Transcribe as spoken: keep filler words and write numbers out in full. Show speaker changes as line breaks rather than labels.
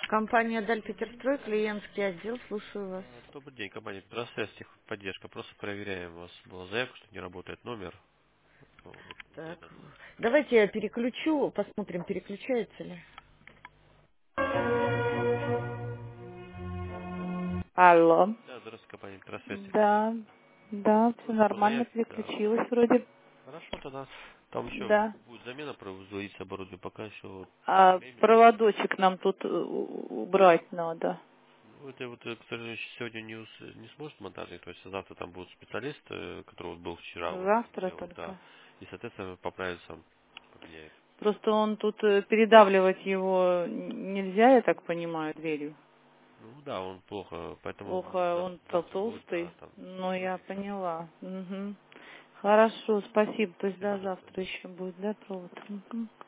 Компания Даль Петерстрой, клиентский отдел, слушаю вас.
А, Добрый день, компания Петросвязь, техподдержка. Просто проверяем. У вас была заявка, что не работает номер. Вот,
Так,
это-
давайте я переключу, посмотрим, переключается ли. Алло.
Да, здравствуйте, компания Петросвязь,
Да,
техподдержка.
да, все
Звоню по
нормально,
заявке, да.
переключилась вроде.
Хорошо, тогда там еще
Да.
будет замена производиться оборудования, пока еще вот
А
мебель.
проводочек нам тут э, у- убрать надо.
Ну, это вот, э, к сожалению, сегодня не, ус- не сможет монтажник, то есть завтра там будет специалист, э, который вот был вчера, вот
Завтра
сделал, да,
только.
и, соответственно, поправится, поменяет.
Просто он тут э, передавливать его нельзя, я так понимаю, дверью.
Ну да, он плохо, поэтому
Плохо,
зав-
он то
завтра будет,
толстый.
да, там
Ну, я
перекрутиться.
поняла. Мгм. Хорошо, спасибо. То есть
Спасибо,
до
до свидания.
завтра еще будет, да, провод? Мгм.